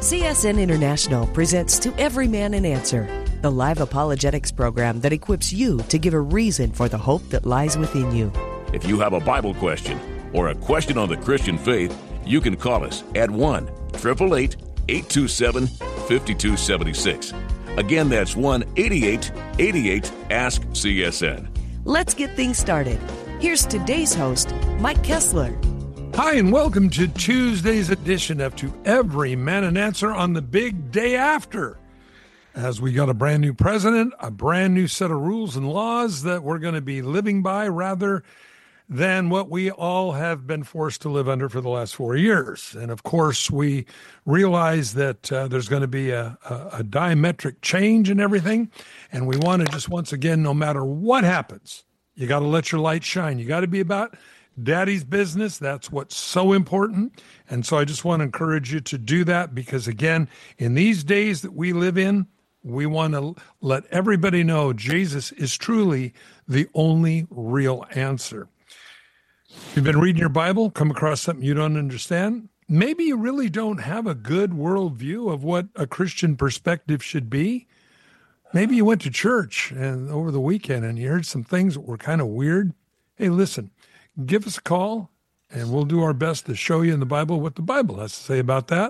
CSN International presents To Every Man an Answer, the live apologetics program that equips you to give a reason for the hope that lies within you. If you have a Bible question or a question on the Christian faith, you can call us at 1-888-827-5276. Again, that's 1-8888-ASK-CSN. Let's get things started. Here's today's host, Mike Kessler. Hi, and welcome to Tuesday's edition of To Every Man an Answer on the big day after. As we got a brand new president, a brand new set of rules and laws that we're going to be living by rather than what we all have been forced to live under for the last 4 years. And of course, we realize that there's going to be a diametric change in everything. And we want to just, once again, no matter what happens, you got to let your light shine. You got to be about Daddy's business. That's what's so important. And so I just want to encourage you to do that because, again, in these days that we live in, we want to let everybody know Jesus is truly the only real answer. You've been reading your Bible, come across something you don't understand. Maybe you really don't have a good worldview of what a Christian perspective should be. Maybe you went to church and over the weekend and you heard some things that were kind of weird. Hey, listen. Give us a call, and we'll do our best to show you in the Bible what the Bible has to say about that.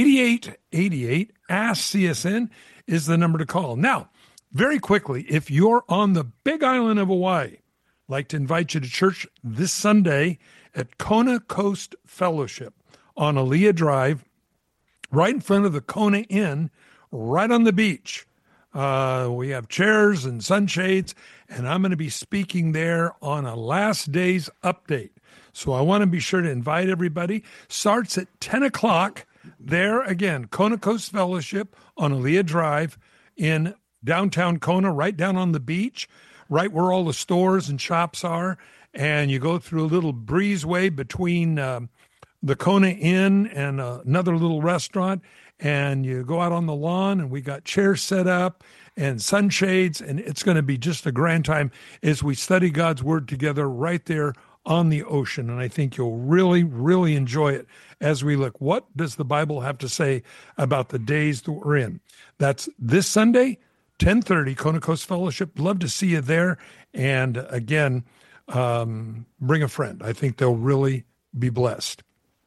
8888-ASK-CSN is the number to call. Now, very quickly, if you're on the big island of Hawaii, I'd like to invite you to church this Sunday at Kona Coast Fellowship on Aaliyah Drive, right in front of the Kona Inn, right on the beach. We have chairs and sunshades, and I'm going to be speaking there on a last day's update. So I want to be sure to invite everybody. Starts at 10 o'clock there again, Kona Coast Fellowship on Aaliyah Drive in downtown Kona, right down on the beach, right where all the stores and shops are. And you go through a little breezeway between the Kona Inn and another little restaurant. And you go out on the lawn, and we got chairs set up and sunshades, and it's going to be just a grand time as we study God's Word together right there on the ocean. And I think you'll really, really enjoy it as we look. What does the Bible have to say about the days that we're in? That's this Sunday, 10:30, Kona Coast Fellowship. Love to see you there. And again, bring a friend. I think they'll really be blessed.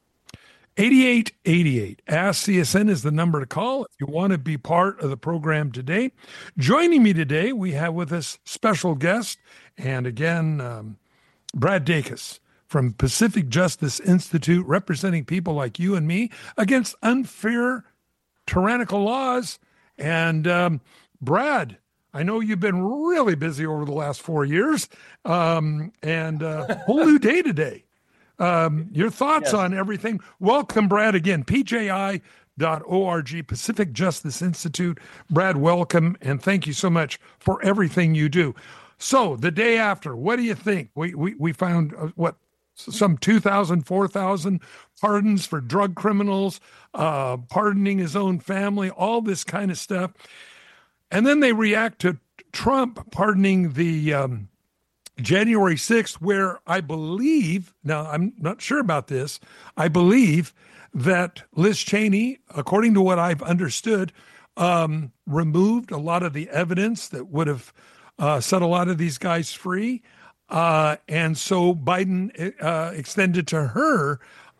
8888 ASK-CSN is the number to call if you want to be part of the program today. Joining me today, we have with us special guest, and again, Brad Dacus from Pacific Justice Institute, representing people like you and me against unfair, tyrannical laws. And Brad, I know you've been really busy over the last 4 years, and whole new day today. Your thoughts on everything. Welcome, Brad, again, PJI.org, Pacific Justice Institute. Brad, welcome, and thank you so much for everything you do. So the day after, what do you think? We found, some 2,000, 4,000 pardons for drug criminals, pardoning his own family, all this kind of stuff. And then they react to Trump pardoning the January 6th, where I believe, now I'm not sure about this, I believe that Liz Cheney, according to what I've understood, removed a lot of the evidence that would have set a lot of these guys free. And so Biden extended to her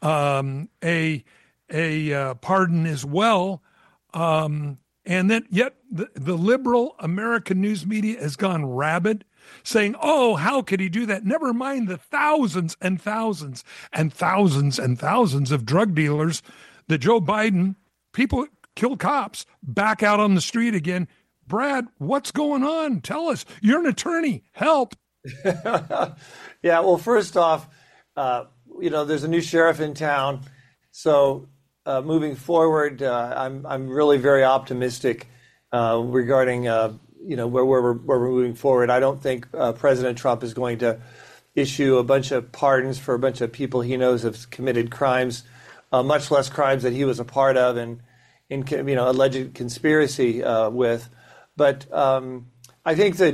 a pardon as well. And then yet the liberal American news media has gone rabid, saying, oh, how could he do that? Never mind the thousands and thousands and thousands and thousands of drug dealers that Joe Biden, people kill cops, back out on the street again. Brad, what's going on? Tell us. You're an attorney. Help. Yeah, well, first off, there's a new sheriff in town. So moving forward, I'm really very optimistic regarding where we're moving forward. I don't think President Trump is going to issue a bunch of pardons for a bunch of people he knows have committed crimes, much less crimes that he was a part of and in alleged conspiracy with. But I think that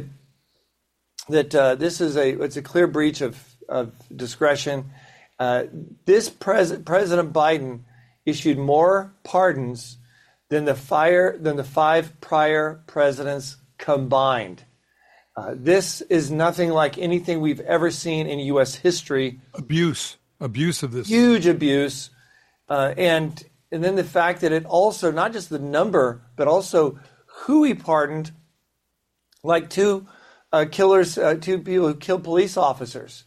this is a clear breach of discretion. President Biden issued more pardons than the five prior presidents combined. This is nothing like anything we've ever seen in U.S. history. Abuse of this. Huge abuse. And then the fact that it also, not just the number, but also who he pardoned, like two people who killed police officers.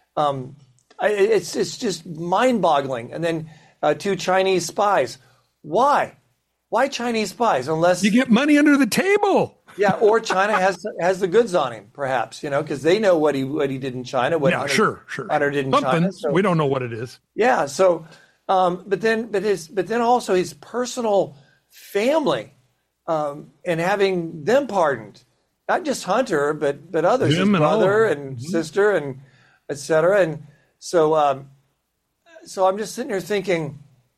It's just mind-boggling. And then 2 Chinese spies. Why? Why Chinese spies? Unless you get money under the table. Yeah, or China has the goods on him, perhaps, because they know what he did in China. Sure. Hunter did in China. So, we don't know what it is. Yeah. So, but then also his personal family, and having them pardoned, not just Hunter, but others, his brother and sister, and et cetera. And so I'm just sitting here thinking,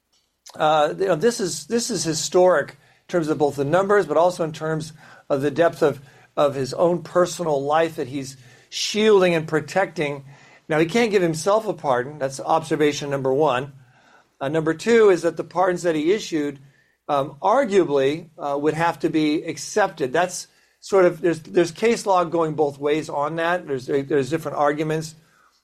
this is historic in terms of both the numbers, but also in terms of the depth of his own personal life that he's shielding and protecting. Now, he can't give himself a pardon. That's observation number one. Number two is that the pardons that he issued arguably would have to be accepted. That's sort of, there's case law going both ways on that. There's different arguments.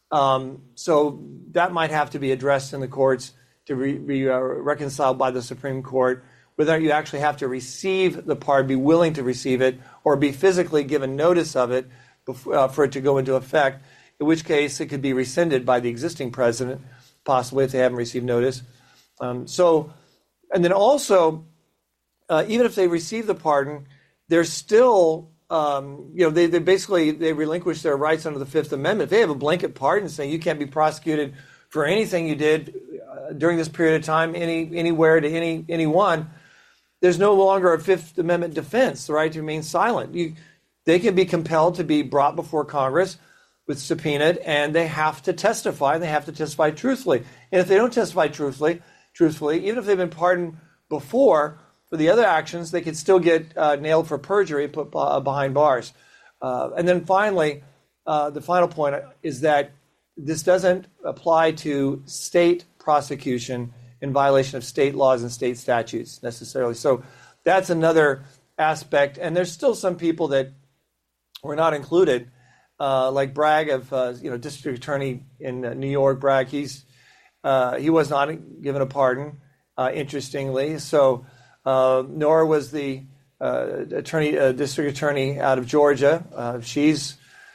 So that might have to be addressed in the courts to be reconciled by the Supreme Court, whether you actually have to receive the pardon, be willing to receive it, or be physically given notice of it for it to go into effect, in which case it could be rescinded by the existing president, possibly if they haven't received notice. And then also, even if they receive the pardon, they're still, they relinquish their rights under the Fifth Amendment. If they have a blanket pardon saying you can't be prosecuted for anything you did during this period of time, anywhere to anyone, there's no longer a Fifth Amendment defense, the right to remain silent. They can be compelled to be brought before Congress with subpoenaed, and they have to testify, and they have to testify truthfully. And if they don't testify truthfully, even if they've been pardoned before for the other actions, they could still get nailed for perjury and put behind bars. And then finally, the final point is that this doesn't apply to state prosecution in violation of state laws and state statutes necessarily. So that's another aspect. And there's still some people that were not included, like Bragg of District Attorney in New York. Bragg, he was not given a pardon, interestingly. So nor was the District Attorney out of Georgia. She's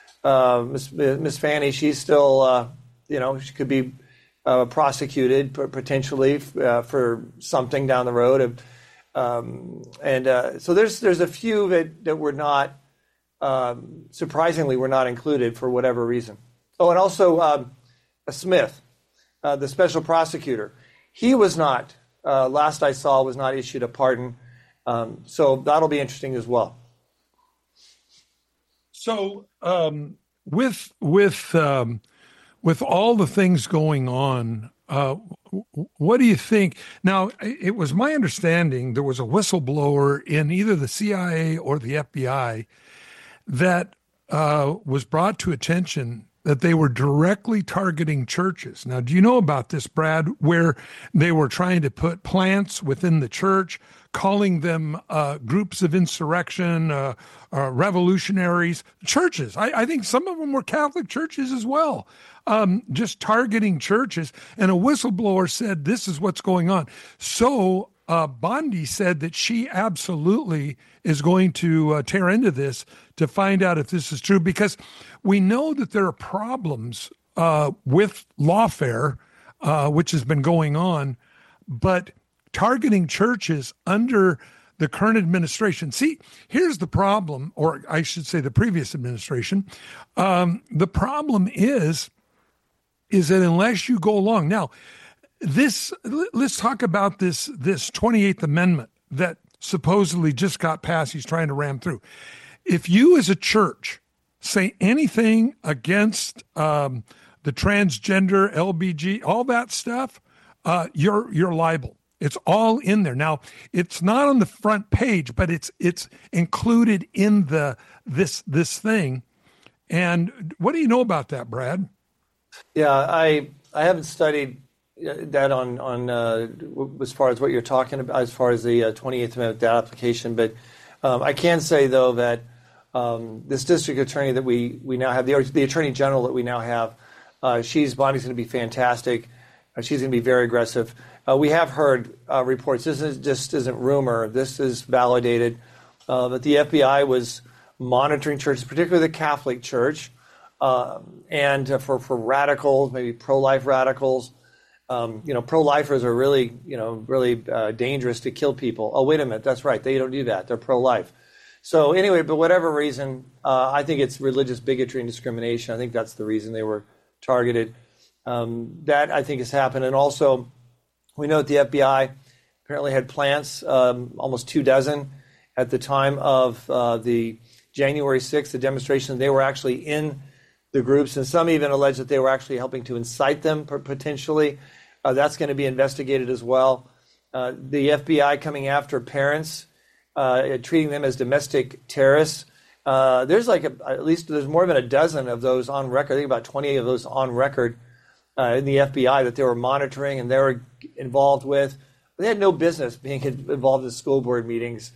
Miss Fanny. She's still she could be prosecuted potentially for something down the road. So there's a few that were not, surprisingly, were not included for whatever reason. Oh, and also Smith, the special prosecutor, he was not, last I saw, was not issued a pardon. So that'll be interesting as well. So with all the things going on, what do you think? Now, it was my understanding there was a whistleblower in either the CIA or the FBI that was brought to attention that they were directly targeting churches. Now, do you know about this, Brad, where they were trying to put plants within the church, calling them groups of insurrection, revolutionaries, churches? I think some of them were Catholic churches as well, just targeting churches. And a whistleblower said, this is what's going on. So Bondi said that she absolutely is going to tear into this to find out if this is true, because we know that there are problems with lawfare, which has been going on, but targeting churches under the current administration. See, here's the problem, or I should say the previous administration. The problem is that unless you go along now, let's talk about this 28th Amendment that supposedly just got passed. He's trying to ram through. If you as a church say anything against the transgender, LBG, all that stuff, you're liable. It's all in there. Now, it's not on the front page, but it's included in this thing. And what do you know about that, Brad? Yeah, I haven't studied that on as far as what you're talking about, as far as the 28th Amendment, that application. But I can say, though, that this district attorney that we now have, the attorney general that we now have, Bonnie's going to be fantastic. She's going to be very aggressive. We have heard reports. This isn't rumor. This is validated that the FBI was monitoring churches, particularly the Catholic Church, and for radicals, maybe pro-life radicals. Pro-lifers are really dangerous to kill people. Oh, wait a minute. That's right. They don't do that. They're pro-life. So anyway, but whatever reason, I think it's religious bigotry and discrimination. I think that's the reason they were targeted. That, I think, has happened. And also, we know that the FBI apparently had plants, almost 24 at the time of the January 6th, the demonstration. They were actually in the groups, and some even allege that they were actually helping to incite them potentially. That's going to be investigated as well. The FBI coming after parents, treating them as domestic terrorists. There's at least more than a dozen of those on record. I think about 28 of those on record in the FBI that they were monitoring and they were involved with. They had no business being involved in school board meetings,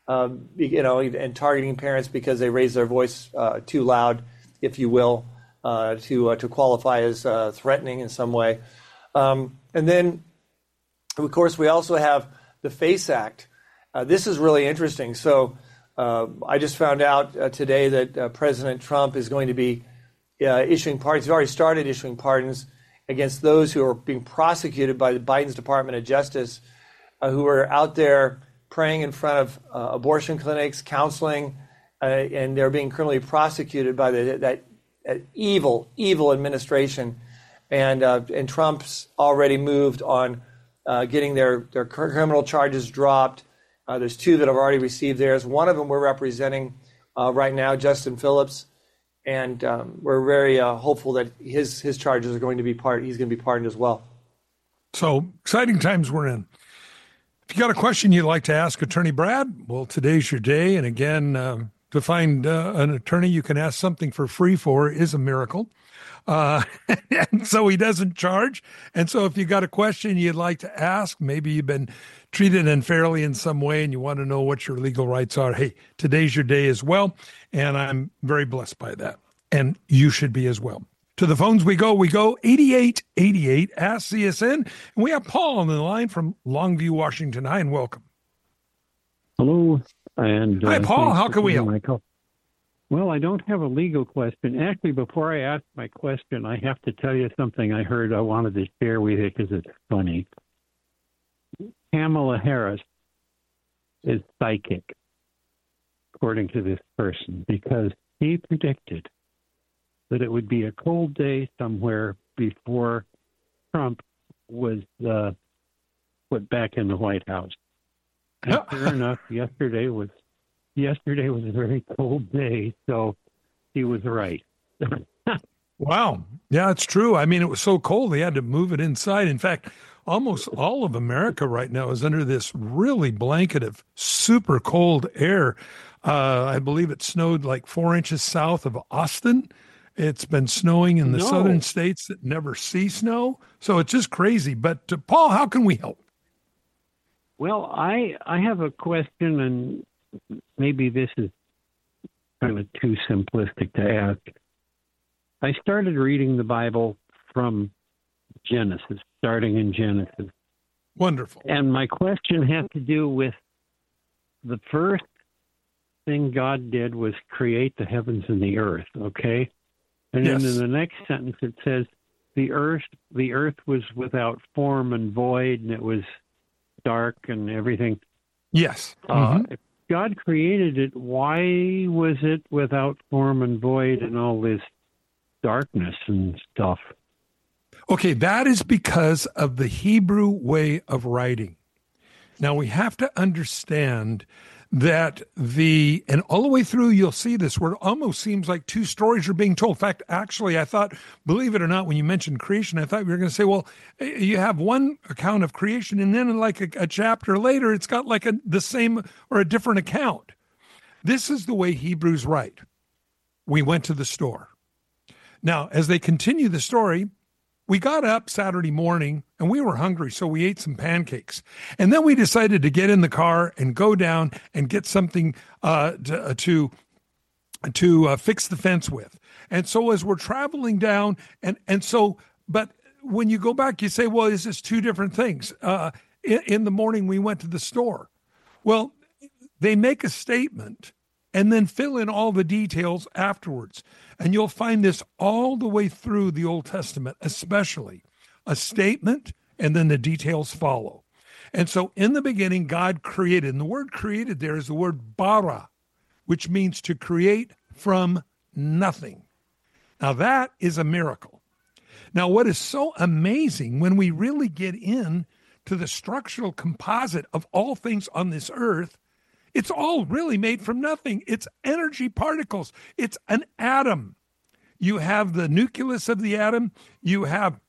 and targeting parents because they raised their voice too loud, if you will, to qualify as threatening in some way. And then, of course, we also have the FACE Act. This is really interesting. So I just found out today that President Trump is going to be issuing pardons. He's already started issuing pardons against those who are being prosecuted by the Biden's Department of Justice, who are out there praying in front of abortion clinics, counseling, and they're being criminally prosecuted by that evil administration. And Trump's already moved on getting their criminal charges dropped. There's 2 that have already received theirs. One of them we're representing right now, Justin Phillips, and we're very hopeful that his charges are going to be he's going to be pardoned as well. So exciting times we're in. If you got a question you'd like to ask Attorney Brad, well, today's your day. And again, to find an attorney you can ask something for free for is a miracle. And so he doesn't charge. And so if you got a question you'd like to ask, maybe you've been treated unfairly in some way and you want to know what your legal rights are, hey, today's your day as well. And I'm very blessed by that. And you should be as well. To the phones we go 8888 Ask CSN. And we have Paul on the line from Longview, Washington. Hi, and welcome. Hello. And hi, Paul. How can we help? Well, I don't have a legal question. Actually, before I ask my question, I have to tell you something I heard I wanted to share with you because it's funny. Kamala Harris is psychic, according to this person, because he predicted that it would be a cold day somewhere before Trump was put back in the White House. And sure enough, yesterday was a very cold day, so he was right. Wow. Yeah, it's true. I mean, it was so cold, they had to move it inside. In fact, almost all of America right now is under this really blanket of super cold air. I believe it snowed like 4 inches south of Austin. It's been snowing in the southern states that never see snow. So it's just crazy. But Paul, how can we help? Well, I have a question, and maybe this is kind of too simplistic to ask. I started reading the Bible from Genesis, starting in Genesis. Wonderful. And my question has to do with the first thing God did was create the heavens and the earth, okay? And yes. then in the next sentence it says, the earth was without form and void, and it was dark and everything. Yes. If God created it, why was it without form and void and all this darkness and stuff? Okay, that is because of the Hebrew way of writing. Now, we have to understand that and all the way through, you'll see this, where it almost seems like 2 stories are being told. In fact, actually, I thought, believe it or not, when you mentioned creation, I thought you were going to say, well, you have one account of creation, and then like a chapter later, it's got like the same or a different account. This is the way Hebrews write. We went to the store. Now, as they continue the story, we got up Saturday morning and we were hungry, so we ate some pancakes. And then we decided to get in the car and go down and get something to fix the fence with. And so as we're traveling down, but when you go back, you say, well, is this two different things? In the morning, we went to the store. Well, they make a statement and then fill in all the details afterwards. And you'll find this all the way through the Old Testament, especially a statement and then the details follow. And so in the beginning, God created, and the word created there is the word bara, which means to create from nothing. Now that is a miracle. Now, what is so amazing when we really get in to the structural composite of all things on this earth, it's all really made from nothing. It's energy particles. It's an atom. You have the nucleus of the atom. You have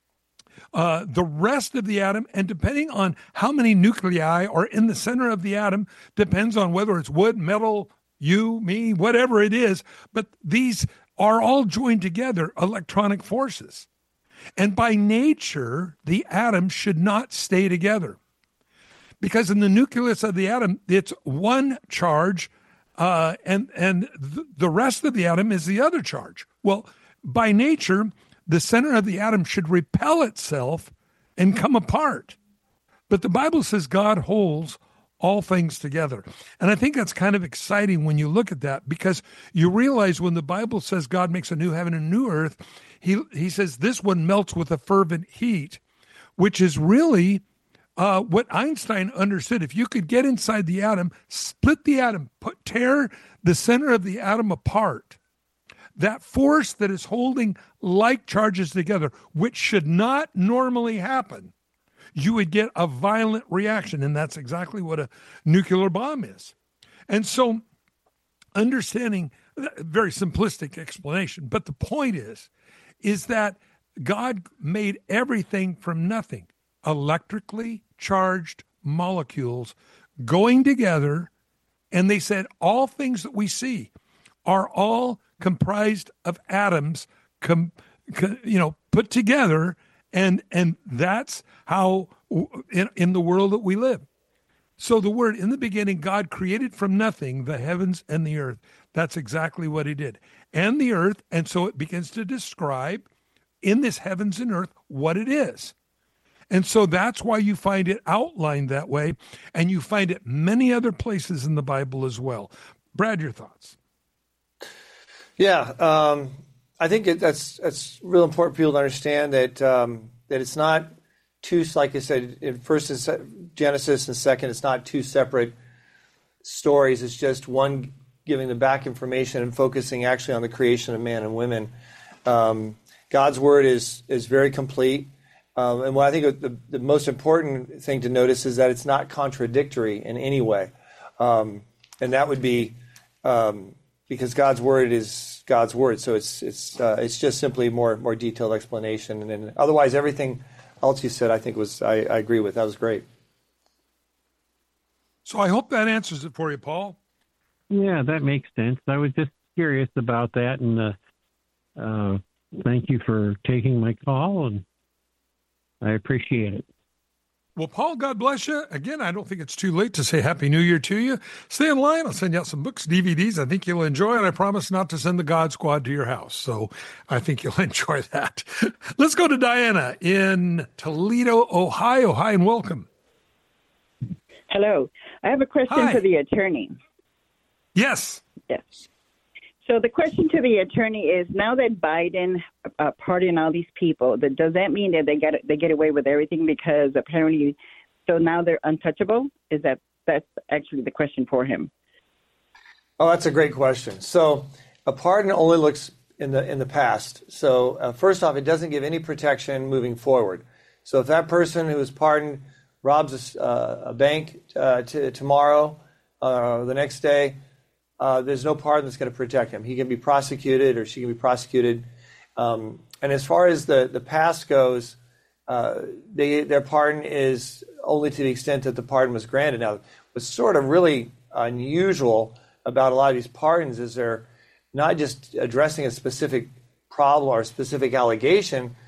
the rest of the atom. And depending on how many nuclei are in the center of the atom, depends on whether it's wood, metal, you, me, whatever it is. But these are all joined together, electronic forces. And by nature, the atom should not stay together. Because in the nucleus of the atom, it's one charge, and the rest of the atom is the other charge. Well, by nature, the center of the atom should repel itself and come apart. But the Bible says God holds all things together. And I think that's kind of exciting when you look at that, because you realize when the Bible says God makes a new heaven and a new earth, he says this one melts with a fervent heat, which is really what Einstein understood. If you could get inside the atom, split the atom, tear the center of the atom apart, that force that is holding like charges together, which should not normally happen, you would get a violent reaction. And that's exactly what a nuclear bomb is. And so understanding, very simplistic explanation, but the point is that God made everything from nothing. Electrically charged molecules going together, and they said all things that we see are all comprised of atoms put together, and that's how in the world that we live. So the word, in the beginning, God created from nothing the heavens and the earth. That's exactly what he did. And the earth, and so it begins to describe in this heavens and earth what it is. And so that's why you find it outlined that way, and you find it many other places in the Bible as well. Brad, your thoughts? Yeah, I think that's real important for people to understand that it's not two, like I said, in first is Genesis and second, it's not two separate stories. It's just one giving the back information and focusing actually on the creation of man and women. God's word is very complete. And what I think the most important thing to notice is that it's not contradictory in any way. And that would be because God's word is God's word. So it's just simply more detailed explanation. And then otherwise, everything else you said, I think I agree with. That was great. So I hope that answers it for you, Paul. Yeah, that makes sense. I was just curious about that, and thank you for taking my call, and I appreciate it. Well, Paul, God bless you. Again, I don't think it's too late to say Happy New Year to you. Stay in line. I'll send you out some books, DVDs I think you'll enjoy, and I promise not to send the God Squad to your house. So I think you'll enjoy that. Let's go to Diana in Toledo, Ohio. Hi, and welcome. Hello. I have a question for the attorney. Yes. Yes. So the question to the attorney is, now that Biden pardoned all these people, does that mean that they get away with everything because apparently, so now they're untouchable? That's actually the question for him? Oh, that's a great question. So a pardon only looks in the past. So first off, it doesn't give any protection moving forward. So if that person who was pardoned robs a bank tomorrow or the next day, there's no pardon that's going to protect him. He can be prosecuted or she can be prosecuted. And as far as the past goes, their pardon is only to the extent that the pardon was granted. Now, what's sort of really unusual about a lot of these pardons is they're not just addressing a specific problem or a specific allegation.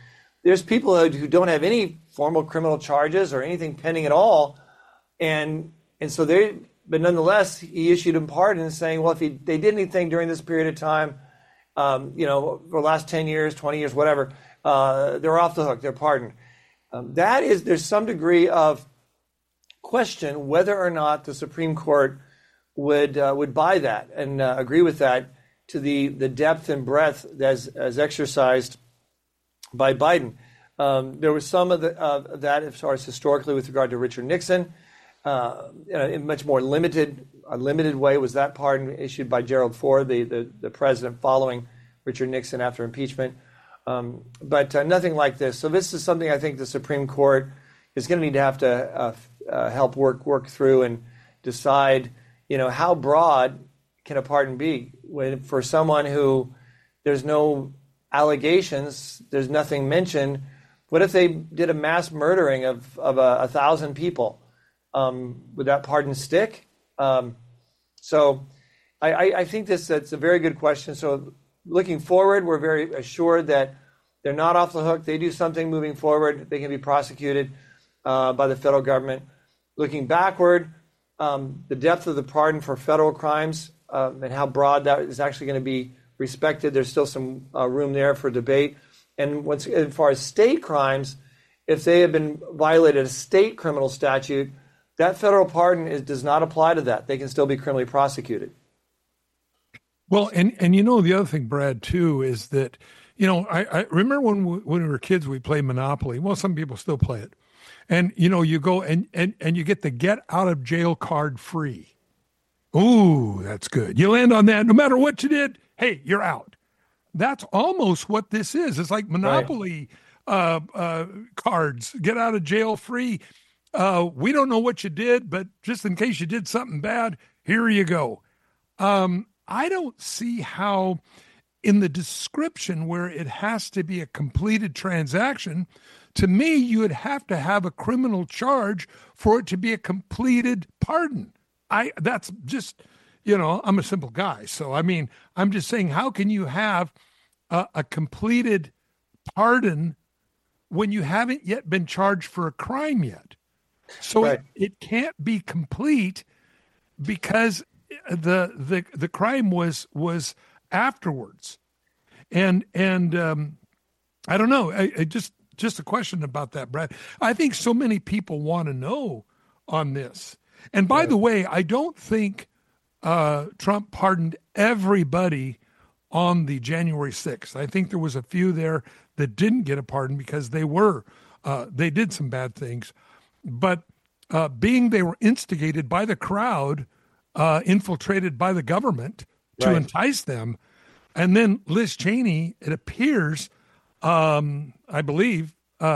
there's people who don't have any formal criminal charges or anything pending at all, and so but nonetheless, he issued them pardon, saying, well, if they did anything during this period of time, for the last 10 years, 20 years, whatever, they're off the hook, they're pardoned. There's some degree of question whether or not the Supreme Court would buy that and agree with that to the depth and breadth as exercised by Biden. There was some of that as far as historically with regard to Richard Nixon. In a much more limited way was that pardon issued by Gerald Ford, the president following Richard Nixon after impeachment. But nothing like this. So this is something I think the Supreme Court is going to need to have to help work through and decide, how broad can a pardon be for someone who there's no allegations, there's nothing mentioned. What if they did a mass murdering of 1,000 people? Would that pardon stick? So I think that's a very good question. So looking forward, we're very assured that they're not off the hook. They do something moving forward, they can be prosecuted by the federal government. Looking backward, the depth of the pardon for federal crimes and how broad that is actually going to be respected. There's still some room there for debate. And as far as state crimes, if they have been violated a state criminal statute, that federal pardon does not apply to that. They can still be criminally prosecuted. Well, and the other thing, Brad, too, is that, I remember when we were kids, we played Monopoly. Well, some people still play it. And, you go and you get the get out of jail card free. Ooh, that's good. You land on that. No matter what you did, hey, you're out. That's almost what this is. It's like Monopoly cards, get out of jail free. We don't know what you did, but just in case you did something bad, here you go. I don't see how in the description where it has to be a completed transaction, to me, you would have to have a criminal charge for it to be a completed pardon. That's just, I'm a simple guy. So, I'm just saying, how can you have a completed pardon when you haven't yet been charged for a crime yet? So it can't be complete because the crime was afterwards, and I don't know. I just a question about that, Brad. I think so many people want to know on this. And by the way, I don't think Trump pardoned everybody on the January 6th. I think there was a few there that didn't get a pardon because they did some bad things. But being they were instigated by the crowd, infiltrated by the government to entice them, and then Liz Cheney, it appears, I believe,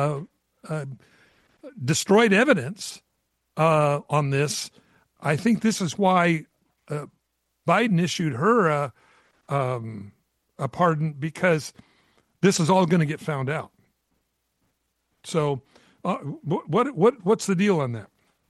destroyed evidence on this. I think this is why Biden issued her a pardon, because this is all going to get found out. So, what's the deal on that?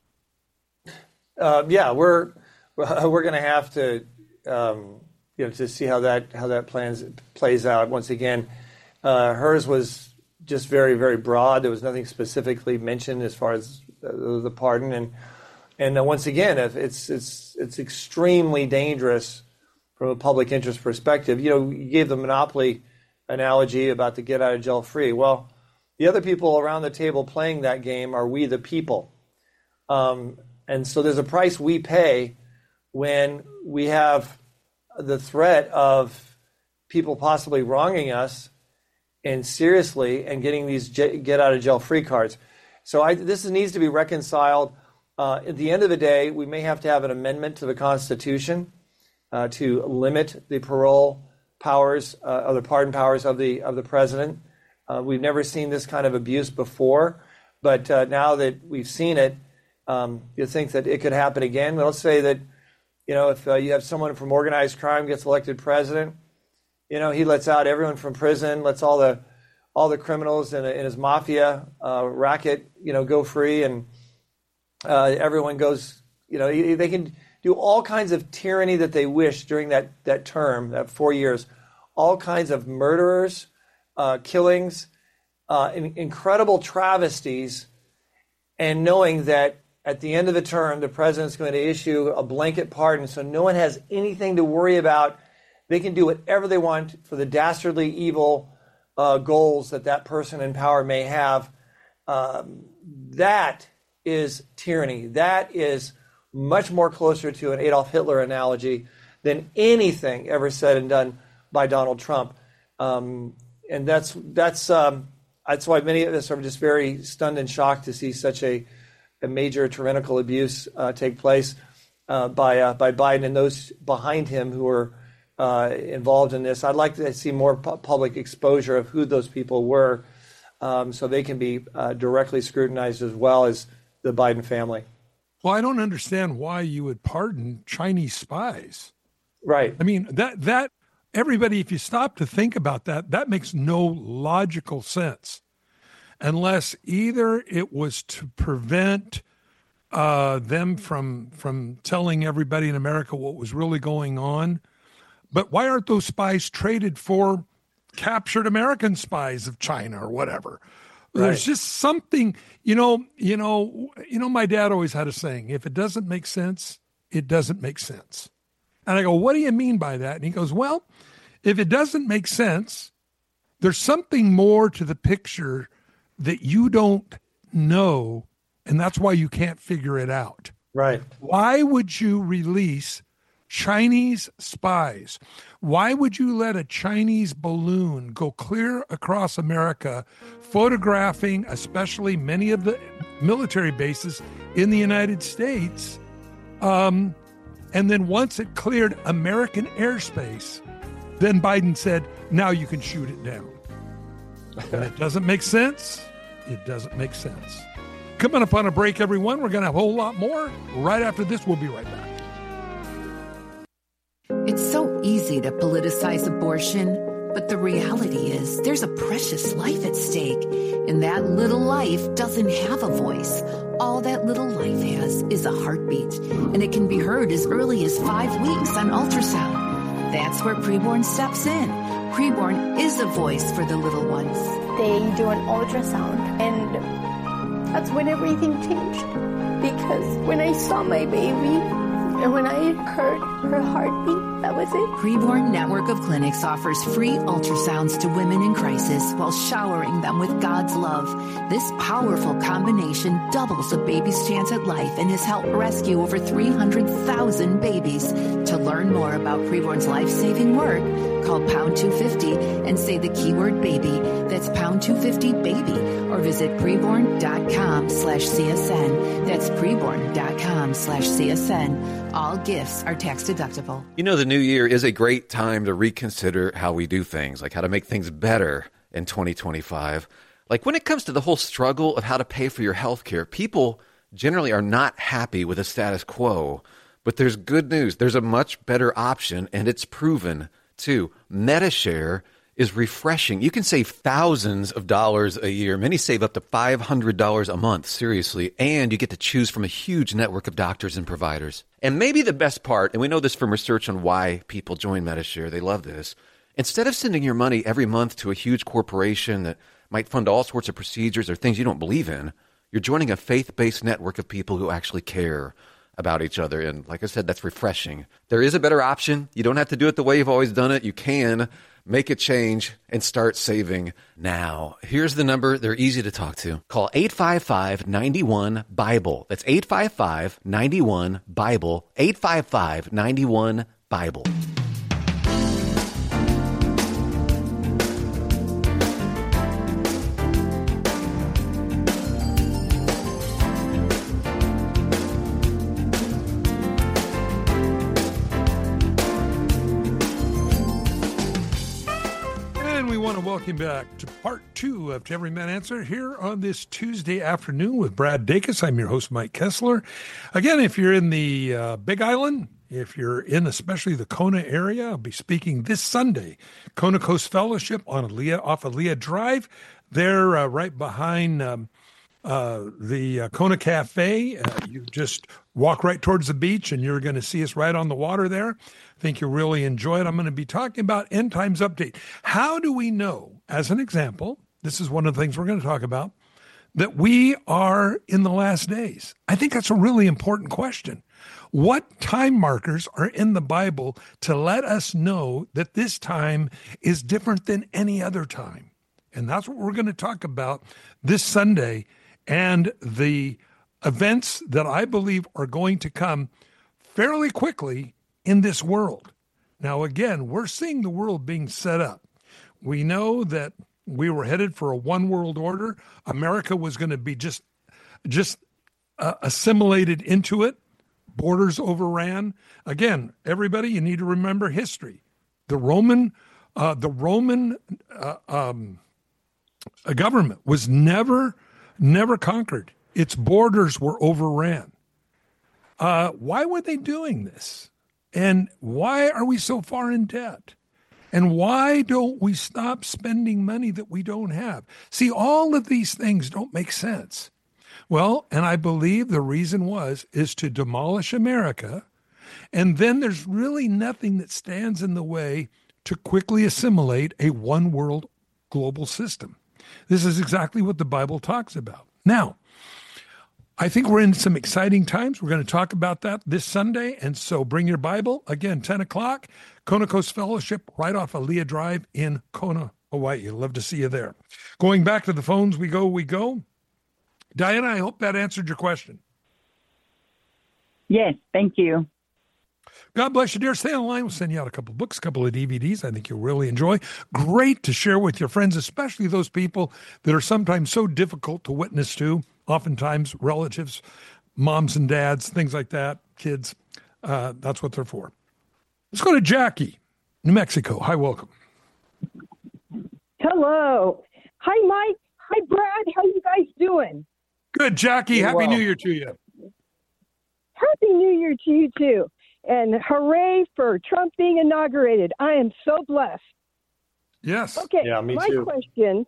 We're going to have to to see how that plays out. Once again, hers was just very, very broad. There was nothing specifically mentioned as far as the pardon, and once again, if it's extremely dangerous from a public interest perspective. You gave the Monopoly analogy about the get out of jail free. Well, the other people around the table playing that game are we the people. And so there's a price we pay when we have the threat of people possibly wronging us and seriously and getting these get out of jail free cards. So this needs to be reconciled. At the end of the day, we may have to have an amendment to the Constitution to limit the parole powers or the pardon powers of the president. We've never seen this kind of abuse before, but now that we've seen it, you think that it could happen again. Let's say that, if you have someone from organized crime gets elected president, he lets out everyone from prison, lets all the criminals in his mafia racket, go free, and everyone goes, they can do all kinds of tyranny that they wish during that term, that 4 years, all kinds of murderers, killings, incredible travesties, and knowing that at the end of the term, the president's going to issue a blanket pardon, so no one has anything to worry about. They can do whatever they want for the dastardly evil goals that person in power may have. That is tyranny. That is much more closer to an Adolf Hitler analogy than anything ever said and done by Donald Trump. And that's why many of us are just very stunned and shocked to see such a major tyrannical abuse take place by Biden and those behind him who are involved in this. I'd like to see more public exposure of who those people were, so they can be directly scrutinized as well as the Biden family. Well, I don't understand why you would pardon Chinese spies. Right. I mean, that everybody, if you stop to think about that makes no logical sense, unless either it was to prevent them from telling everybody in America what was really going on. But why aren't those spies traded for captured American spies of China or whatever? Right. There's just something, my dad always had a saying, if it doesn't make sense, it doesn't make sense. And I go, what do you mean by that? And he goes, well, if it doesn't make sense, there's something more to the picture that you don't know, and that's why you can't figure it out. Right. Why would you release Chinese spies? Why would you let a Chinese balloon go clear across America, photographing especially many of the military bases in the United States? And then once it cleared American airspace, then Biden said, now you can shoot it down. And it doesn't make sense. It doesn't make sense. Coming up on a break, everyone, we're going to have a whole lot more. Right after this, we'll be right back. It's so easy to politicize abortion, but the reality is there's a precious life at stake, and that little life doesn't have a voice. All that little life has is a heartbeat, and it can be heard as early as 5 weeks on ultrasound. That's where Preborn steps in. Preborn is a voice for the little ones. They do an ultrasound, and that's when everything changed. Because when I saw my baby, and when I heard her heartbeat, that was it. Preborn Network of Clinics offers free ultrasounds to women in crisis while showering them with God's love. This powerful combination doubles a baby's chance at life and has helped rescue over 300,000 babies. To learn more about Preborn's life-saving work, call pound 250 and say the keyword baby. That's pound 250 baby, or visit preborn.com/CSN. That's preborn.com/CSN. All gifts are tax deductible. You know, the new year is a great time to reconsider how we do things, like how to make things better in 2025. Like when it comes to the whole struggle of how to pay for your health care, people generally are not happy with the status quo. But there's good news. There's a much better option, and it's proven too. Medi-Share is refreshing. You can save thousands of dollars a year. Many save up to $500 a month, seriously. And you get to choose from a huge network of doctors and providers. And maybe the best part, and we know this from research on why people join Medi-Share, they love this. Instead of sending your money every month to a huge corporation that might fund all sorts of procedures or things you don't believe in, you're joining a faith-based network of people who actually care about each other. And like I said, that's refreshing. There is a better option. You don't have to do it the way you've always done it. You can make a change and start saving now. Here's the number. They're easy to talk to. Call 855-91-BIBLE. That's 855-91-BIBLE. 855-91-BIBLE. Welcome back to part 2 of To Every Man Answer here on this Tuesday afternoon with Brad Dacus. I'm your host, Mike Kessler. Again, if you're in the Big Island, if you're in especially the Kona area, I'll be speaking this Sunday, Kona Coast Fellowship on off Aaliyah Drive. They're right behind the Kona Cafe. You just walk right towards the beach and you're going to see us right on the water there. I think you'll really enjoy it. I'm going to be talking about End Times Update. How do we know, as an example, this is one of the things we're going to talk about, that we are in the last days? I think that's a really important question. What time markers are in the Bible to let us know that this time is different than any other time? And that's what we're going to talk about this Sunday, and the events that I believe are going to come fairly quickly in this world. Now, again, we're seeing the world being set up. We know that we were headed for a one world order. America was going to be just assimilated into it. Borders overran. Again, everybody, you need to remember history. The Roman government was never conquered. Its borders were overran. Why were they doing this? And why are we so far in debt? And why don't we stop spending money that we don't have? See, all of these things don't make sense. Well, and I believe the reason is to demolish America. And then there's really nothing that stands in the way to quickly assimilate a one world global system. This is exactly what the Bible talks about. Now, I think we're in some exciting times. We're going to talk about that this Sunday. And so bring your Bible. Again, 10 o'clock, Kona Coast Fellowship, right off Aaliyah Drive in Kona, Hawaii. Love to see you there. Going back to the phones, we go. Diana, I hope that answered your question. Yes, thank you. God bless you, dear. Stay on the line. We'll send you out a couple of books, a couple of DVDs I think you'll really enjoy. Great to share with your friends, especially those people that are sometimes so difficult to witness to, oftentimes relatives, moms and dads, things like that, kids. That's what they're for. Let's go to Jackie, New Mexico. Hi, welcome. Hello. Hi, Mike. Hi, Brad. How you guys doing? Good, Jackie. Happy New Year to you. Happy New Year to you, too. And hooray for Trump being inaugurated. I am so blessed. Yes. Okay. Yeah, me my too. Question,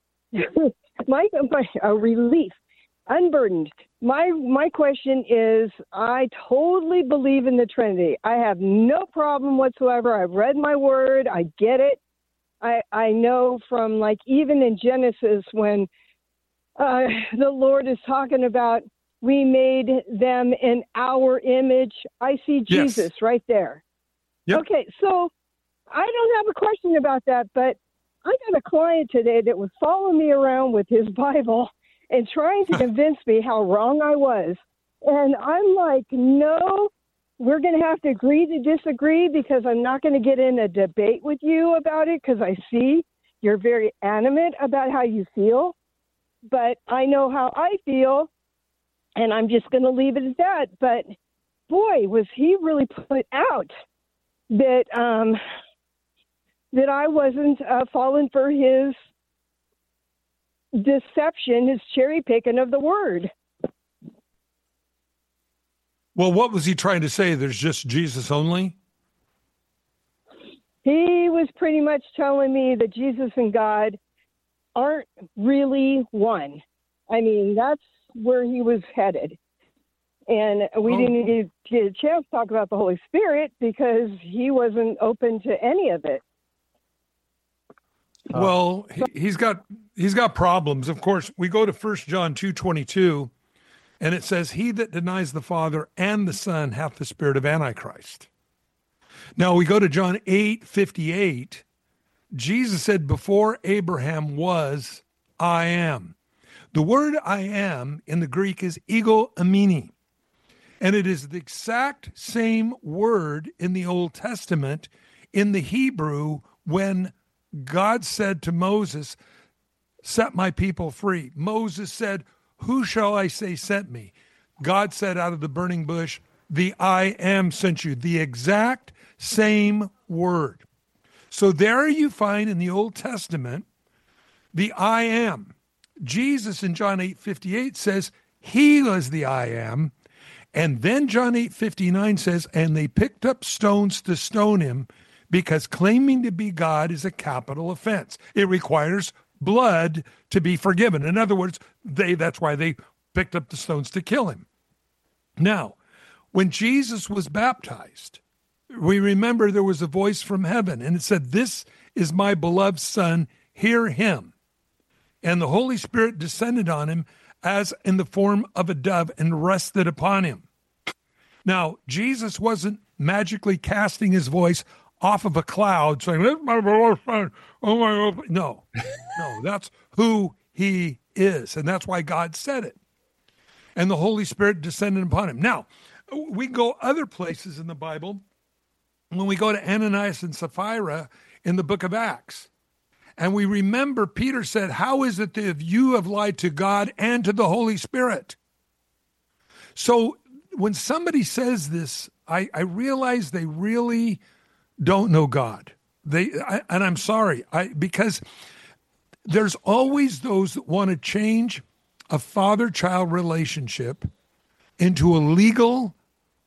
a relief, unburdened. My question is, I totally believe in the Trinity. I have no problem whatsoever. I've read my word. I get it. I know from even in Genesis when the Lord is talking about we made them in our image. I see Jesus right there. Yep. Okay, so I don't have a question about that, but I got a client today that was following me around with his Bible and trying to convince me how wrong I was. And I'm like, no, we're going to have to agree to disagree because I'm not going to get in a debate with you about it because I see you're very animate about how you feel. But I know how I feel. And I'm just going to leave it at that. But boy, was he really put out that that I wasn't falling for his deception, his cherry picking of the word. Well, what was he trying to say? There's just Jesus only? He was pretty much telling me that Jesus and God aren't really one. I mean, that's where he was headed. And we didn't get a chance to talk about the Holy Spirit because he wasn't open to any of it. Well, he's got problems. Of course, we go to 1 John 2:22, and it says, "He that denies the Father and the Son hath the spirit of Antichrist." Now we go to John 8:58. Jesus said, "Before Abraham was, I am." The word "I am" in the Greek is ego eimi, and it is the exact same word in the Old Testament in the Hebrew when God said to Moses, "Set my people free." Moses said, "Who shall I say sent me?" God said out of the burning bush, "The I am sent you." The exact same word. So there you find in the Old Testament the I am. Jesus in John 8:58 says he was the I am. And then John 8:59 says, "And they picked up stones to stone him because claiming to be God is a capital offense. It requires blood to be forgiven." In other words, that's why they picked up the stones to kill him. Now, when Jesus was baptized, we remember there was a voice from heaven and it said, "This is my beloved Son, hear him." and the Holy Spirit descended on him as in the form of a dove and rested upon him. Now, Jesus wasn't magically casting his voice off of a cloud saying, "This is my beloved son, oh my God." No, that's who he is. And that's why God said it. And the Holy Spirit descended upon him. Now, we go other places in the Bible when we go to Ananias and Sapphira in the book of Acts. And we remember Peter said, "How is it that you have lied to God and to the Holy Spirit?" So when somebody says this, I realize they really don't know God. And I'm sorry, because there's always those that want to change a father-child relationship into a legal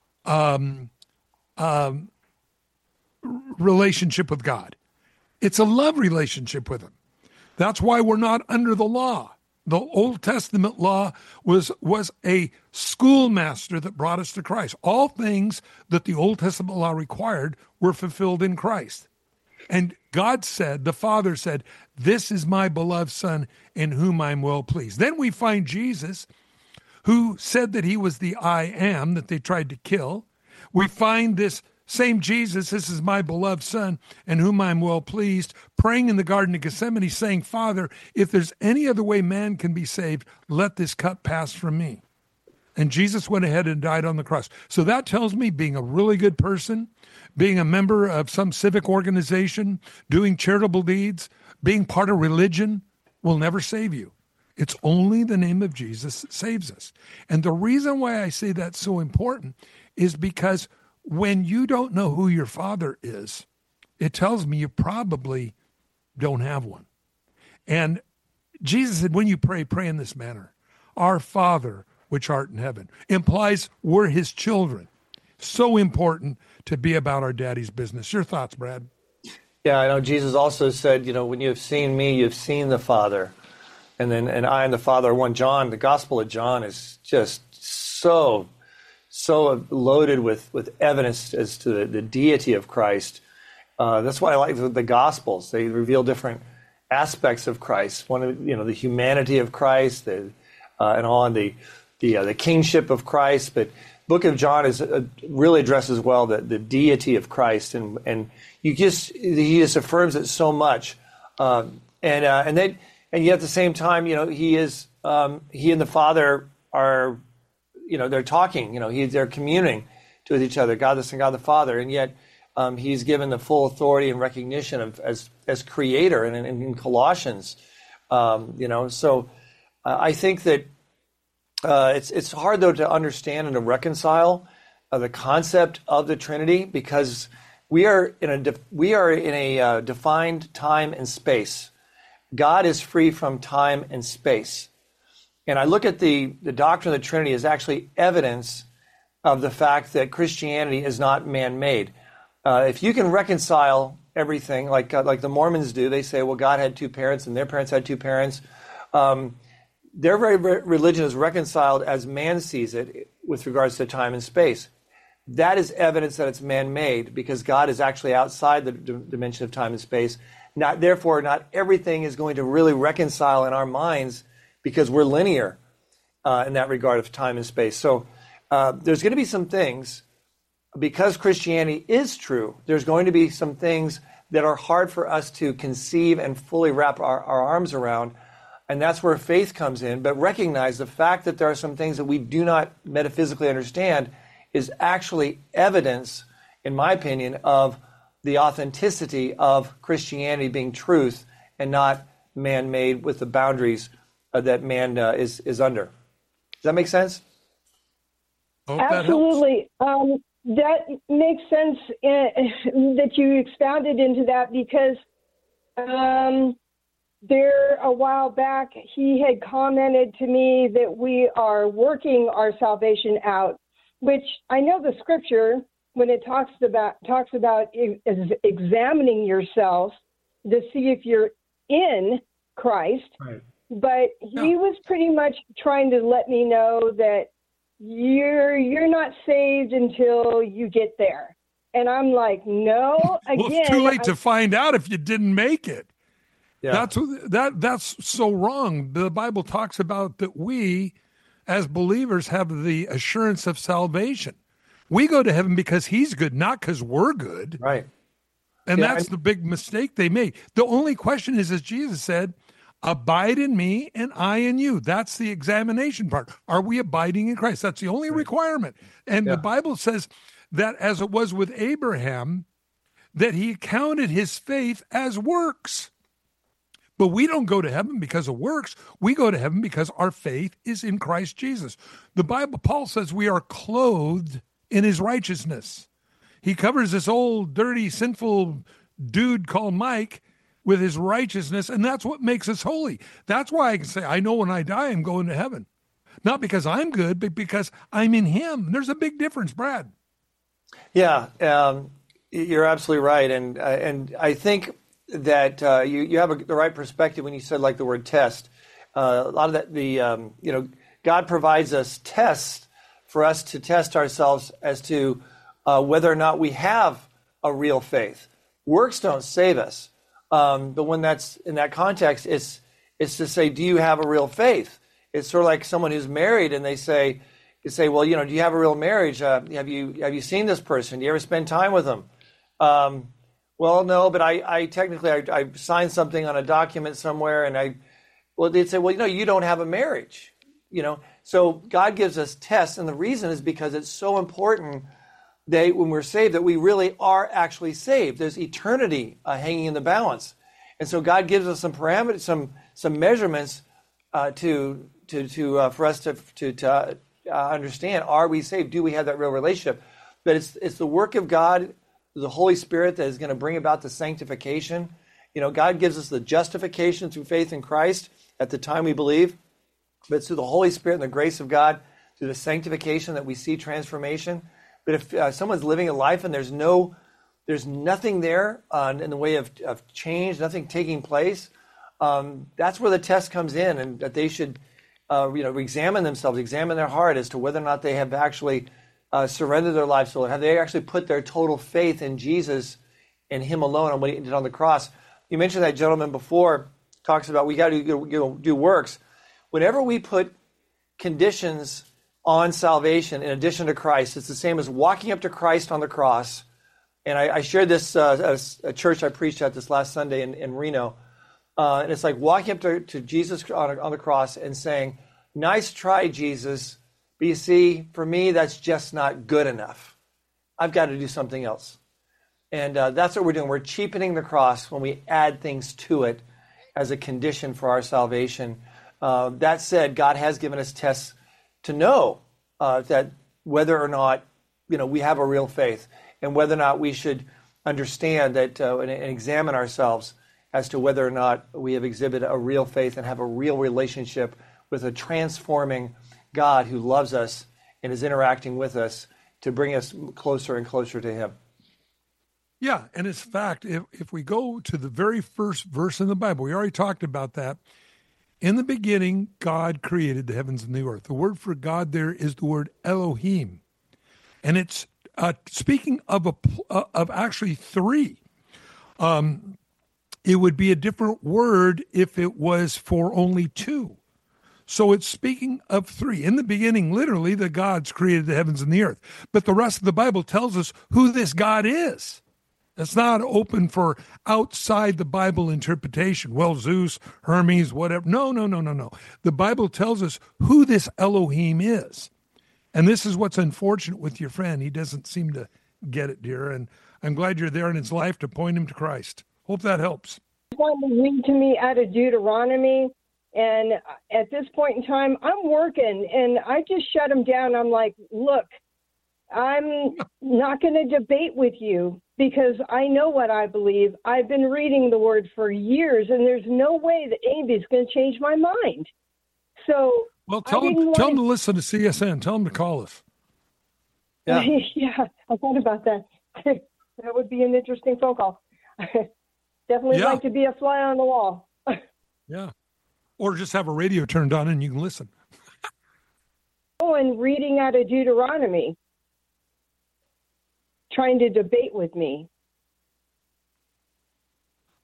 relationship with God. It's a love relationship with him. That's why we're not under the law. The Old Testament law was a schoolmaster that brought us to Christ. All things that the Old Testament law required were fulfilled in Christ. And God said, the Father said, "This is my beloved Son in whom I'm well pleased." Then we find Jesus, who said that he was the I am that they tried to kill. We find this same Jesus, "This is my beloved Son in whom I'm well pleased," praying in the Garden of Gethsemane, saying, "Father, if there's any other way man can be saved, let this cup pass from me." And Jesus went ahead and died on the cross. So that tells me being a really good person, being a member of some civic organization, doing charitable deeds, being part of religion will never save you. It's only the name of Jesus that saves us. And the reason why I say that's so important is because when you don't know who your Father is, it tells me you probably don't have one. And Jesus said, when you pray, pray in this manner: "Our Father, which art in heaven," implies we're his children. So important to be about our daddy's business. Your thoughts, Brad? Yeah, I know Jesus also said, when you have seen me, you've seen the Father. And I and the Father are one. John, the Gospel of John is just so loaded with evidence as to the deity of Christ. That's why I like the Gospels. They reveal different aspects of Christ. One of the humanity of Christ, and on the kingship of Christ. But Book of John really addresses well the deity of Christ, and he just affirms it so much. And yet at the same time, he and the Father are. They're talking, they're communing with each other, God the Son, God the Father, and yet he's given the full authority and recognition of as creator, and in Colossians, So I think that it's hard though to understand and to reconcile the concept of the Trinity, because we are in a defined time and space. God is free from time and space. And I look at the doctrine of the Trinity as actually evidence of the fact that Christianity is not man-made. If you can reconcile everything, like the Mormons do, they say, well, God had two parents and their parents had two parents. Their very religion is reconciled as man sees it with regards to time and space. That is evidence that it's man-made, because God is actually outside the dimension of time and space. Therefore, not everything is going to really reconcile in our minds, because we're linear in that regard of time and space. So there's going to be some things, because Christianity is true, there's going to be some things that are hard for us to conceive and fully wrap our arms around, and that's where faith comes in. But recognize the fact that there are some things that we do not metaphysically understand is actually evidence, in my opinion, of the authenticity of Christianity being truth and not man-made with the boundaries that man is under. Does that make sense? Absolutely. That makes sense that you expounded into that, because there a while back he had commented to me that we are working our salvation out, which I know the scripture, when it talks about examining yourself to see if you're in Christ. Right. But he was pretty much trying to let me know that you're not saved until you get there. And I'm like, no, again. Well, it's too late to find out if you didn't make it. Yeah. That's so wrong. The Bible talks about that we, as believers, have the assurance of salvation. We go to heaven because he's good, not because we're good. Right. And that's the big mistake they made. The only question is, as Jesus said, abide in me and I in you. That's the examination part. Are we abiding in Christ? That's the only requirement. And the Bible says that as it was with Abraham, that he counted his faith as works. But we don't go to heaven because of works. We go to heaven because our faith is in Christ Jesus. The Bible, Paul says we are clothed in his righteousness. He covers this old, dirty, sinful dude called Mike with his righteousness, and that's what makes us holy. That's why I can say, I know when I die, I'm going to heaven. Not because I'm good, but because I'm in him. There's a big difference, Brad. Yeah, you're absolutely right. And I think that you have the right perspective when you said, like, the word test. A lot of that, God provides us tests for us to test ourselves as to whether or not we have a real faith. Works don't save us. But when that's in that context, it's to say, do you have a real faith? It's sort of like someone who's married and you say, well, do you have a real marriage? Have you seen this person? Do you ever spend time with them? Well, no, but I technically signed something on a document somewhere, and they'd say, well, you don't have a marriage. So God gives us tests, and the reason is because it's so important that when we're saved, that we really are actually saved. There's eternity hanging in the balance, and so God gives us some parameters, some measurements for us to understand: are we saved? Do we have that real relationship? But it's the work of God, the Holy Spirit, that is going to bring about the sanctification. God gives us the justification through faith in Christ at the time we believe, but it's through the Holy Spirit and the grace of God, through the sanctification, that we see transformation. But if someone's living a life and there's nothing there in the way of change, nothing taking place, that's where the test comes in, and that they should examine themselves, examine their heart as to whether or not they have actually surrendered their lives to the Lord. Have they actually put their total faith in Jesus and him alone and what he did on the cross? You mentioned that gentleman before, talks about we got to do works. Whenever we put conditions on salvation in addition to Christ, it's the same as walking up to Christ on the cross. And I shared this at a church I preached at this last Sunday in Reno. And it's like walking up to Jesus on the cross and saying, nice try, Jesus. But you see, for me, that's just not good enough. I've got to do something else. And that's what we're doing. We're cheapening the cross when we add things to it as a condition for our salvation. That said, God has given us tests to know that whether or not we have a real faith, and whether or not we should understand that and examine ourselves as to whether or not we have exhibited a real faith and have a real relationship with a transforming God who loves us and is interacting with us to bring us closer and closer to him. Yeah, and in fact, if we go to the very first verse in the Bible, we already talked about that. In the beginning, God created the heavens and the earth. The word for God there is the word Elohim. And it's speaking of actually three. It would be a different word if it was for only two. So it's speaking of three. In the beginning, literally, the gods created the heavens and the earth. But the rest of the Bible tells us who this God is. It's not open for outside the Bible interpretation. Well, Zeus, Hermes, whatever. No. The Bible tells us who this Elohim is. And this is what's unfortunate with your friend. He doesn't seem to get it, dear. And I'm glad you're there in his life to point him to Christ. Hope that helps. He wanted to read to me out of Deuteronomy. And at this point in time, I'm working. And I just shut him down. I'm like, look, I'm not going to debate with you because I know what I believe. I've been reading the word for years, and there's no way that anybody's going to change my mind. So, well, tell him to listen to CSN. Tell him to call us. Yeah, yeah, I thought about that. That would be an interesting phone call. Definitely like to be a fly on the wall. Yeah, or just have a radio turned on and you can listen. Oh, and reading out of Deuteronomy, trying to debate with me.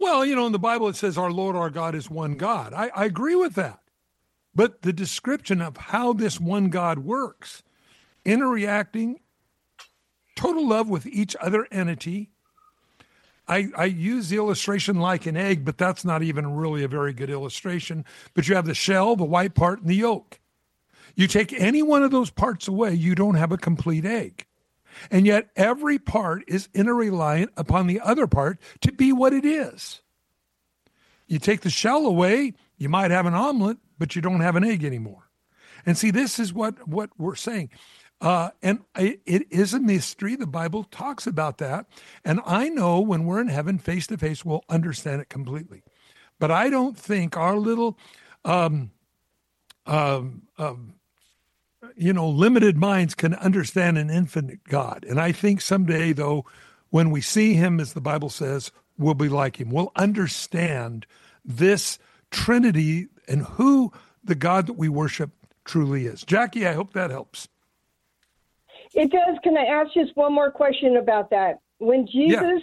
Well, in the Bible it says our Lord, our God is one God. I agree with that. But the description of how this one God works, interacting, total love with each other entity. I use the illustration like an egg, but that's not even really a very good illustration. But you have the shell, the white part, and the yolk. You take any one of those parts away, you don't have a complete egg. And yet every part is interreliant upon the other part to be what it is. You take the shell away, you might have an omelet, but you don't have an egg anymore. And see, this is what we're saying. And it is a mystery. The Bible talks about that. And I know when we're in heaven face to face, we'll understand it completely. But I don't think our little, limited minds can understand an infinite God. And I think someday, though, when we see him, as the Bible says, we'll be like him. We'll understand this Trinity and who the God that we worship truly is. Jackie, I hope that helps. It does. Can I ask just one more question about that? When Jesus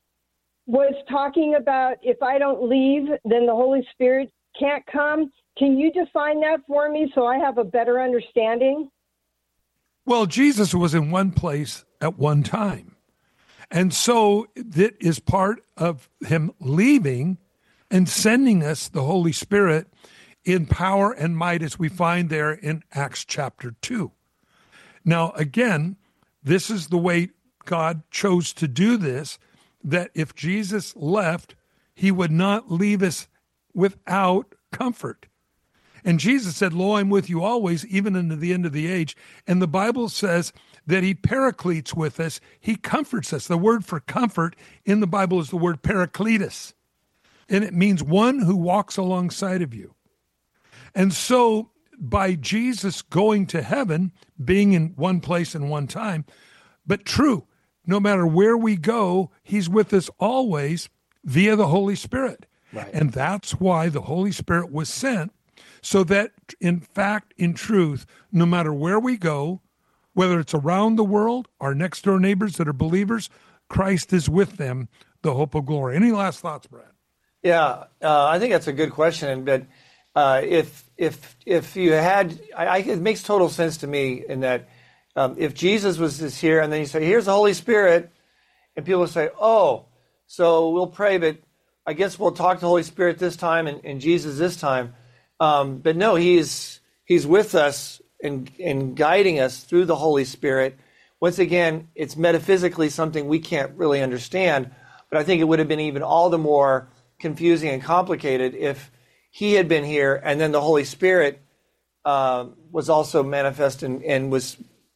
was talking about if I don't leave, then the Holy Spirit can't come, can you define that for me so I have a better understanding? Well, Jesus was in one place at one time. And so that is part of him leaving and sending us the Holy Spirit in power and might, as we find there in Acts chapter 2. Now, again, this is the way God chose to do this, that if Jesus left, he would not leave us without comfort. And Jesus said, "Lo, I'm with you always, even unto the end of the age." And the Bible says that he paracletes with us. He comforts us. The word for comfort in the Bible is the word parakletos. And it means one who walks alongside of you. And so by Jesus going to heaven, being in one place and one time, but true, no matter where we go, he's with us always via the Holy Spirit. Right. And that's why the Holy Spirit was sent, so that in fact, in truth, no matter where we go, whether it's around the world, our next door neighbors that are believers, Christ is with them, the hope of glory. Any last thoughts, Brad? Yeah, I think that's a good question. But if you had, it makes total sense to me in that if Jesus was just here and then you say, "Here's the Holy Spirit," and people say, "Oh, so we'll pray, but I guess we'll talk to the Holy Spirit this time and Jesus this time." But no, he's with us and guiding us through the Holy Spirit. Once again, it's metaphysically something we can't really understand, but I think it would have been even all the more confusing and complicated if he had been here and then the Holy Spirit was also manifest and was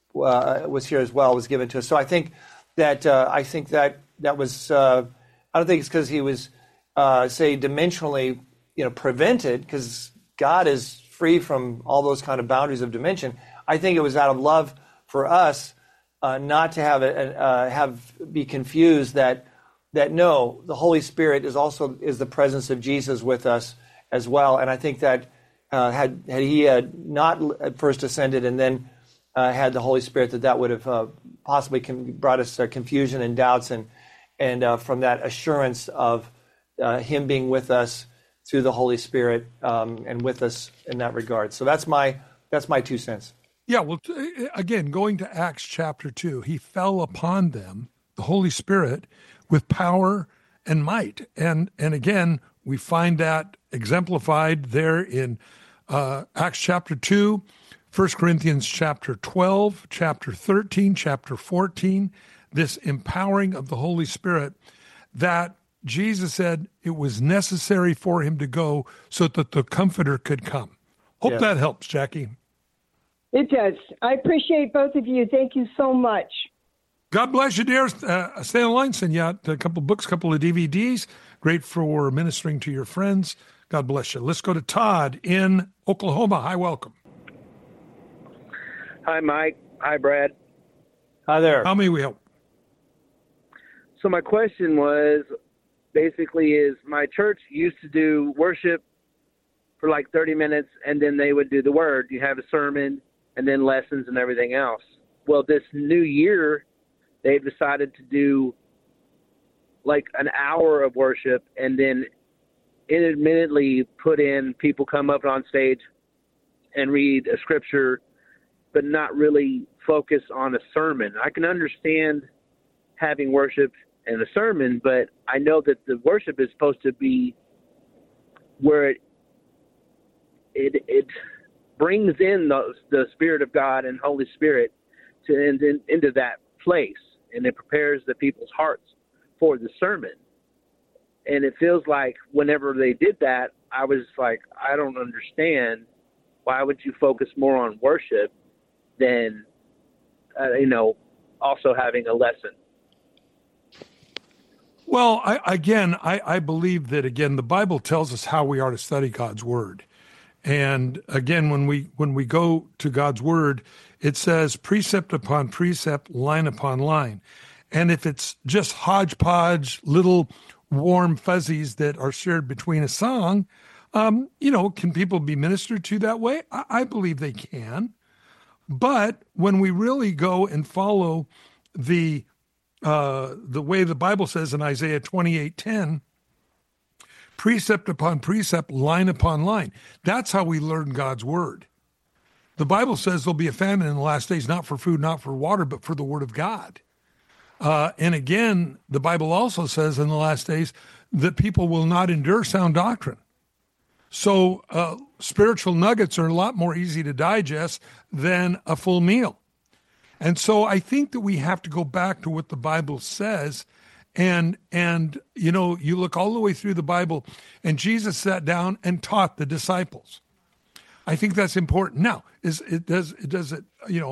here as well, was given to us. So I think that was I don't think it's because he was say dimensionally prevented, because God is free from all those kind of boundaries of dimension. I think it was out of love for us not to have be confused that no, the Holy Spirit is the presence of Jesus with us as well. And I think that had he not at first ascended and then had the Holy Spirit, that would have possibly brought us confusion and doubts, and from that assurance of him being with us through the Holy Spirit and with us in that regard. So that's my 2 cents. Yeah, well, again, going to Acts chapter 2, he fell upon them, the Holy Spirit, with power and might. And again, we find that exemplified there in Acts chapter 2, 1 Corinthians chapter 12, chapter 13, chapter 14, this empowering of the Holy Spirit that Jesus said it was necessary for him to go so that the Comforter could come. Hope that helps, Jackie. It does. I appreciate both of you. Thank you so much. God bless you, dear. Stay on line. Send you out a couple books, a couple of DVDs. Great for ministering to your friends. God bless you. Let's go to Todd in Oklahoma. Hi, welcome. Hi, Mike. Hi, Brad. Hi there. How may we help? So my question was, basically, is my church used to do worship for like 30 minutes, and then they would do the word. You have a sermon and then lessons and everything else. Well, this new year, they've decided to do like an hour of worship and then intermittently put in people come up on stage and read a scripture, but not really focus on a sermon. I can understand having worship and a sermon, but I know that the worship is supposed to be where it brings in the Spirit of God and Holy Spirit into that place, and it prepares the people's hearts for the sermon. And it feels like whenever they did that, I was like, I don't understand. Why would you focus more on worship than, also having a lesson? Well, I believe that, again, the Bible tells us how we are to study God's word. And again, when we go to God's word, it says precept upon precept, line upon line. And if it's just hodgepodge, little warm fuzzies that are shared between a song, can people be ministered to that way? I believe they can. But when we really go and follow the way the Bible says in Isaiah 28:10, precept upon precept, line upon line. That's how we learn God's word. The Bible says there'll be a famine in the last days, not for food, not for water, but for the word of God. And again, the Bible also says in the last days that people will not endure sound doctrine. So spiritual nuggets are a lot more easy to digest than a full meal. And so I think that we have to go back to what the Bible says. And you look all the way through the Bible, and Jesus sat down and taught the disciples. I think that's important. Now, the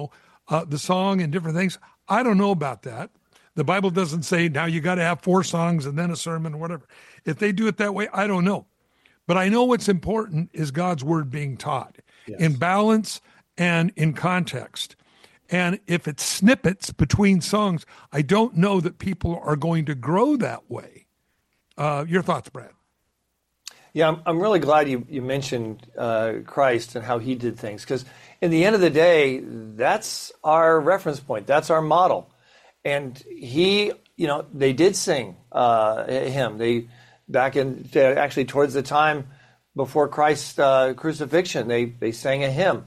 song and different things, I don't know about that. The Bible doesn't say now you got to have 4 songs and then a sermon or whatever. If they do it that way, I don't know. But I know what's important is God's word being taught in balance and in context. And if it's snippets between songs, I don't know that people are going to grow that way. Your thoughts, Brad? Yeah, I'm really glad you mentioned Christ and how he did things, because in the end of the day, that's our reference point. That's our model. And they did sing him. Actually towards the time before Christ's crucifixion, they sang a hymn.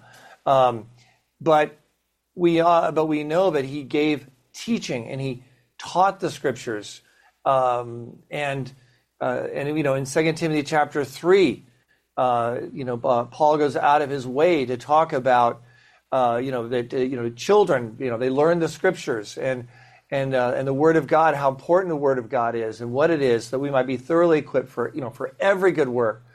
But we know that he gave teaching and he taught the scriptures. And in 2 Timothy chapter 3, Paul goes out of his way to talk about, that children, they learn the scriptures and the word of God, how important the word of God is and what it is, that we might be thoroughly equipped for every good work.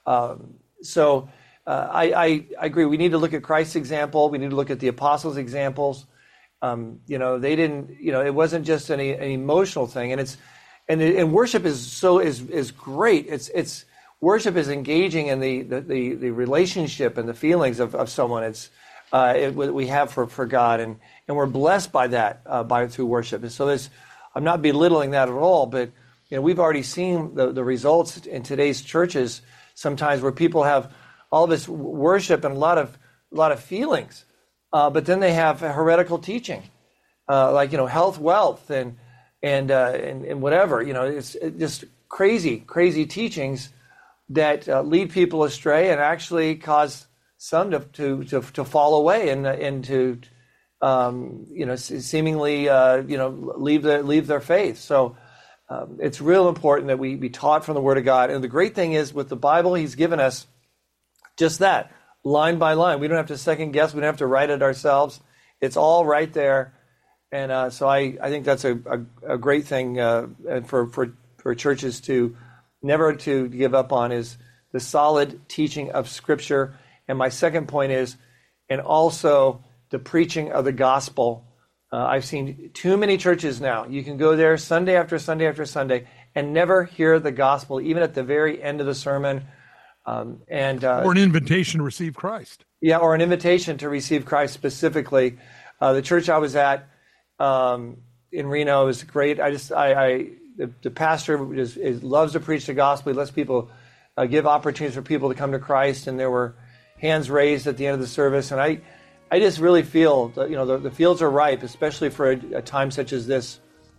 I agree. We need to look at Christ's example. We need to look at the apostles' examples. They didn't. It wasn't just an emotional thing, and worship is great. It's worship is engaging in the relationship and the feelings of someone. It's what we have for God, and we're blessed by that through worship. And so I'm not belittling that at all, but we've already seen the results in today's churches sometimes where people have all this worship and a lot of feelings, but then they have heretical teaching, like health, wealth, and whatever. It's just crazy teachings that lead people astray and actually cause some to fall away and to seemingly leave their faith. So it's real important that we be taught from the Word of God. And the great thing is with the Bible, He's given us just that, line by line. We don't have to second guess. We don't have to write it ourselves. It's all right there. And so I think that's a great thing for churches to never to give up on, is the solid teaching of Scripture. And my second point is, and also the preaching of the gospel. I've seen too many churches now. You can go there Sunday after Sunday after Sunday and never hear the gospel, even at the very end of the sermon. Or an invitation to receive Christ. Yeah, or an invitation to receive Christ specifically. The church I was at in Reno is great. The pastor loves to preach the gospel. He lets people give opportunities for people to come to Christ, and there were hands raised at the end of the service. And I just really feel that the fields are ripe, especially for a time such as this,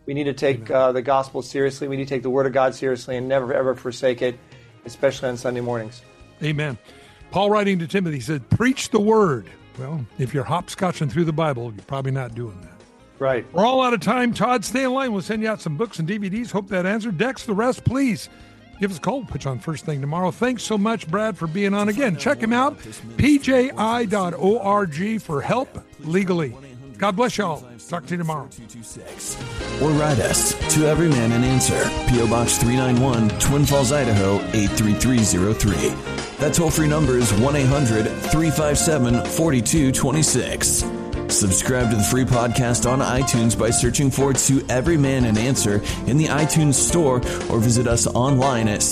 We need to take the gospel seriously. We need to take the Word of God seriously and never, ever forsake it, especially on Sunday mornings. Amen. Paul writing to Timothy said, preach the Word. Well, if you're hopscotching through the Bible, you're probably not doing that. Right. We're all out of time. Todd, stay in line. We'll send you out some books and DVDs. Hope that answered. Dex, the rest, please give us a call. We'll put you on first thing tomorrow. Thanks so much, Brad, for being on again. Check him out, pji.org for help legally. God bless y'all. Talk to you tomorrow. Or write us to Every Man an Answer, P.O. Box 391, Twin Falls, Idaho 83303. That toll-free number is 1-800-357-4226. Subscribe to the free podcast on iTunes by searching for To Every Man an Answer in the iTunes store, or visit us online at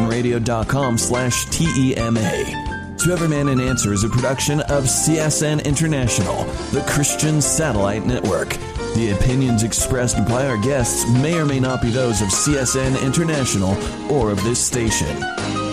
csnradio.com/TEMA. To Every Man an Answer is a production of CSN International, the Christian Satellite Network. The opinions expressed by our guests may or may not be those of CSN International or of this station.